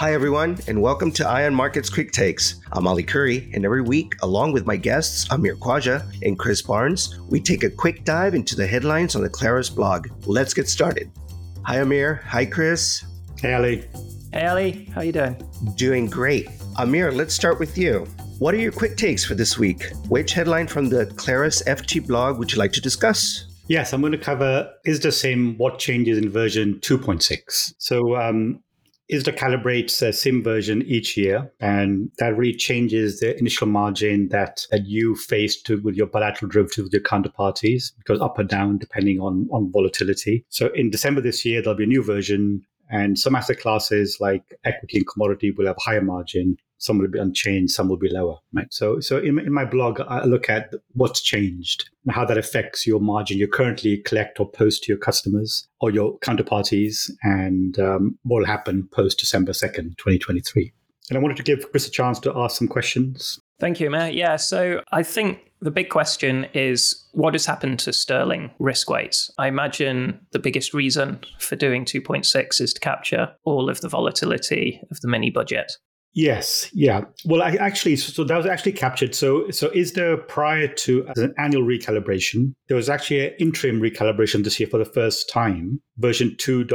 Hi, everyone, and welcome to Ion Markets Quick Takes. I'm Ali Curry, and every week, along with my guests, Amir Khwaja and Chris Barnes, we take a quick dive into the headlines on the Clarus blog. Let's get started. Hi, Amir. Hi, Chris. Hey, Ali. Hey, Ali. How you doing? Doing great. Amir, let's start with you. What are your quick takes for this week? Which headline from the Clarus FT blog would you like to discuss? Yes, I'm going to cover ISDA SIM, what changes in version 2.6. So ISDA calibrates a SIM version each year, and that really changes the initial margin that you face with your bilateral derivatives with your counterparties. It goes up or down depending on volatility. So in December this year, there'll be a new version, and some asset classes like equity and commodity will have higher margin. Some will be unchanged, some will be lower, right? So in my blog, I look at what's changed and how that affects your margin you currently collect or post to your customers or your counterparties, and what will happen post December 2nd, 2023. And I wanted to give Chris a chance to ask some questions. Thank you, Matt. Yeah, so I think the big question is what has happened to sterling risk weights? I imagine the biggest reason for doing 2.6 is to capture all of the volatility of the mini budget. Yes, yeah. Well, so that was actually captured. So ISDA, prior to an annual recalibration, there was actually an interim recalibration this year for the first time, version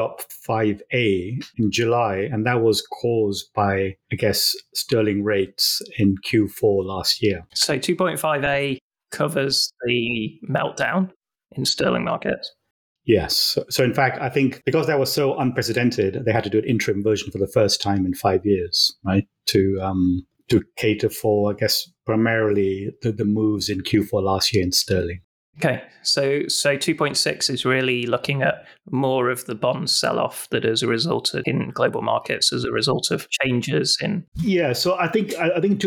2.5a in July, and that was caused by, I guess, sterling rates in Q4 last year. So 2.5a covers the meltdown in sterling markets. Yes. So in fact, I think because that was so unprecedented, they had to do an interim version for the first time in 5 years, right? To cater for, I guess, primarily the moves in Q4 last year in sterling. Okay, so 2.6 is really looking at more of the bond sell-off that has resulted in global markets as a result of changes in. Yeah, so I think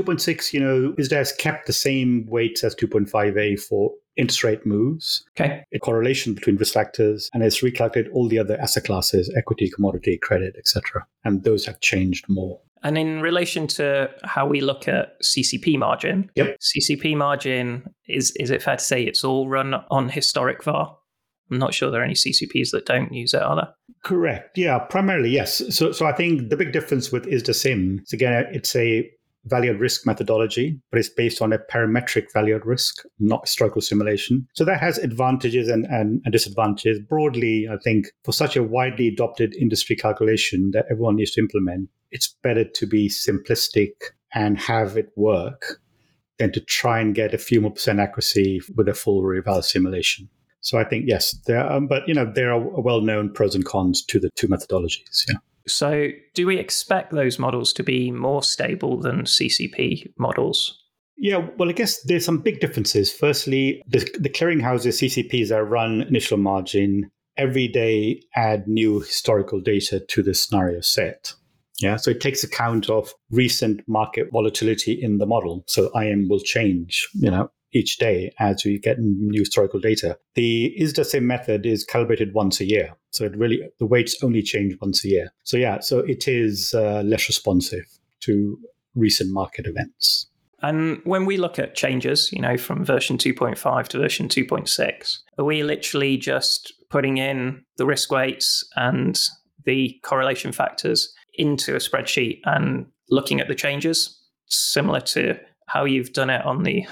2.6, ISDA has kept the same weights as 2.5a for interest rate moves. Okay, a correlation between risk factors, and it's recalculated all the other asset classes, equity, commodity, credit, etc. And those have changed more. And in relation to how we look at CCP margin, Yep. CCP margin, is it fair to say it's all run on historic VAR? I'm not sure there are any CCPs that don't use it, are there? Correct. Yeah, primarily, yes. So I think the big difference with ISDA SIM is, again, it's a value at risk methodology, but it's based on a parametric value at risk, not historical simulation. So that has advantages and disadvantages. Broadly, I think for such a widely adopted industry calculation that everyone needs to implement, it's better to be simplistic and have it work than to try and get a few more percent accuracy with a full reval simulation. So I think, yes, there are well-known pros and cons to the two methodologies. Yeah. So do we expect those models to be more stable than CCP models? Yeah, well, I guess there's some big differences. Firstly, the clearinghouses, CCPs that run initial margin, every day add new historical data to the scenario set. Yeah, so it takes account of recent market volatility in the model. So IM will change, each day as we get new historical data. The ISDA SIM method is calibrated once a year. So the weights only change once a year. So so it is less responsive to recent market events. And when we look at changes, from version 2.5 to version 2.6, are we literally just putting in the risk weights and the correlation factors into a spreadsheet and looking at the changes, similar to how you've done it on the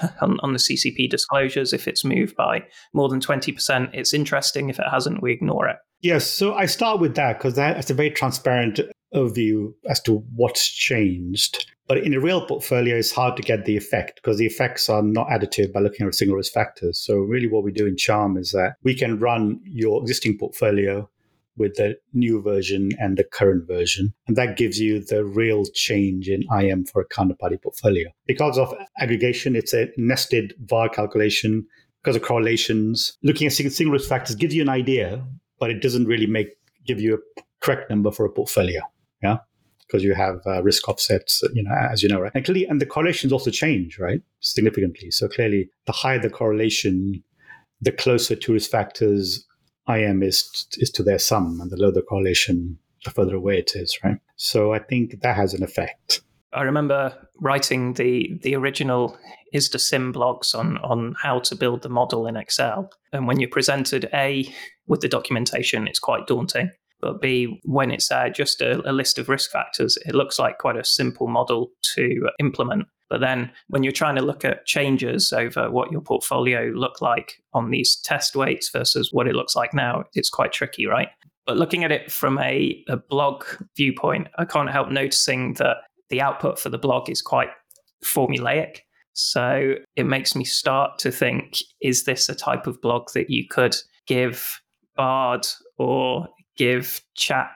CCP disclosures? If it's moved by more than 20%, it's interesting. If it hasn't, we ignore it. Yes, so I start with that because that's a very transparent overview as to what's changed. But in a real portfolio, it's hard to get the effect because the effects are not additive by looking at single risk factors. So really what we do in Charm is that we can run your existing portfolio with the new version and the current version. And that gives you the real change in IM for a counterparty portfolio. Because of aggregation, it's a nested VAR calculation. Because of correlations, looking at single risk factors gives you an idea, but it doesn't really give you a correct number for a portfolio. Yeah, because you have risk offsets, as you know, right? And clearly, and the correlations also change, right, significantly. So clearly, the higher the correlation, the closer to risk factors IM is to their sum, and the lower the correlation, the further away it is, right? So I think that has an effect. I remember writing the original ISDA SIM blogs on how to build the model in Excel. And when you're presented with the documentation, it's quite daunting. but B, when it's just a list of risk factors, it looks like quite a simple model to implement. But then when you're trying to look at changes over what your portfolio looked like on these test weights versus what it looks like now, it's quite tricky, right? But looking at it from a blog viewpoint, I can't help noticing that the output for the blog is quite formulaic. So it makes me start to think, is this a type of blog that you could give Bard or give Chat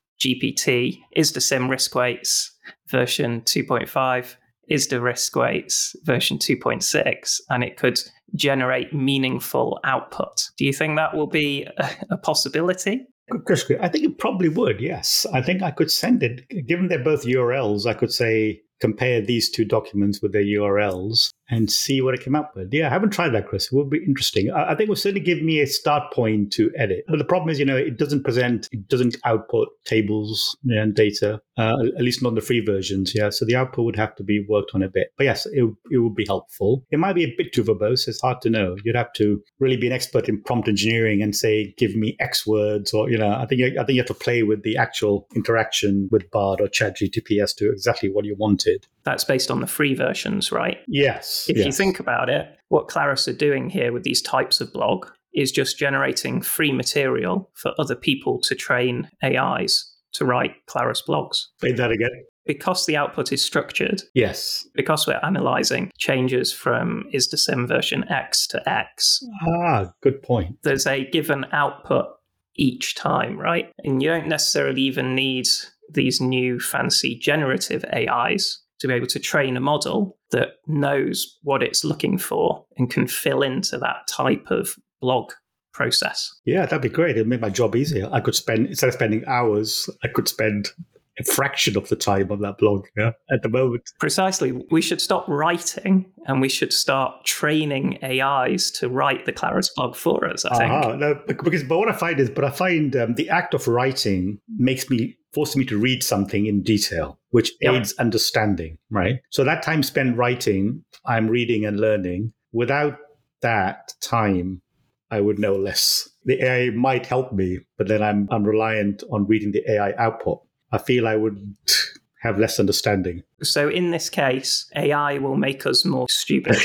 GPT? Is the sim risk weights version 2.5? Is the risk weights version 2.6? And it could generate meaningful output. Do you think that will be a possibility? Good question. I think it probably would, yes. I think I could send it. Given they're both URLs, I could say, compare these two documents with their URLs and see what it came up with. Yeah, I haven't tried that, Chris. It would be interesting. I think it will certainly give me a start point to edit. But the problem is, it doesn't output tables and data, at least not the free versions. Yeah, so the output would have to be worked on a bit. But yes, it would be helpful. It might be a bit too verbose. It's hard to know. You'd have to really be an expert in prompt engineering and say, give me X words, or, I think you have to play with the actual interaction with Bard or ChatGPT as to exactly what you wanted. That's based on the free versions, right? Yes. If you think about it, what Claris are doing here with these types of blog is just generating free material for other people to train AIs to write Claris blogs. Say that again. Because the output is structured. Yes. Because we're analyzing changes from is the sim version X to X. Good point. There's a given output each time, right? And you don't necessarily even need these new fancy generative AIs to be able to train a model that knows what it's looking for and can fill into that type of blog process. Yeah, that'd be great. It'd make my job easier. I could instead of spending hours, I could spend a fraction of the time on that blog at the moment. Precisely. We should stop writing and we should start training AIs to write the Claris blog for us, I think. No, but what I find is, the act of writing forces me to read something in detail, which aids understanding, right? So that time spent writing, I'm reading and learning. Without that time, I would know less. The AI might help me, but then I'm reliant on reading the AI output. I feel I would have less understanding. So in this case, AI will make us more stupid.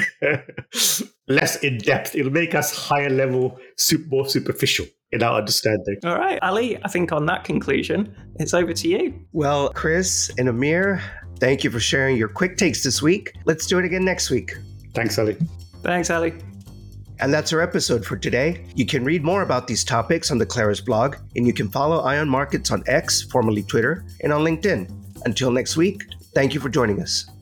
Less in depth. It'll make us higher level, more superficial in our understanding. All right, Ali, I think on that conclusion, it's over to you. Well, Chris and Amir, thank you for sharing your quick takes this week. Let's do it again next week. Thanks, Ali. Thanks, Ali. And that's our episode for today. You can read more about these topics on the Claris blog, and you can follow Ion Markets on X, formerly Twitter, and on LinkedIn. Until next week, thank you for joining us.